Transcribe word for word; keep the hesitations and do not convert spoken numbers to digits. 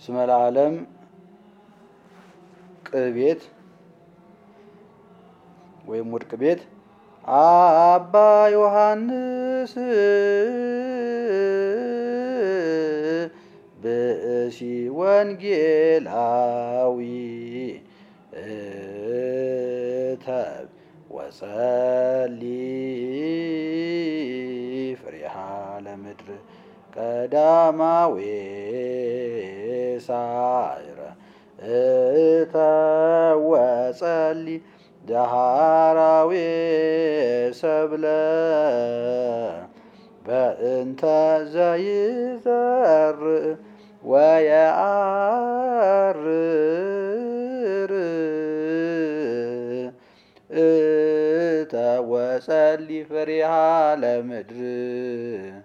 እስመ ለዓለም ቅቤት ወይም ውድቅ ቤት አባ ዮሐንስ ብእሲ ወንጌላዊ እተብ ወጸልይ ፍሬሃ ለምድር ቀዳማዊ ሳይረ እተብ ወጸልይ ዳህራዊ ሰብለ በእንተ ዘይዘርእ ወየዐርር እተብ ወጸልይ ፍሬሃ ለምድር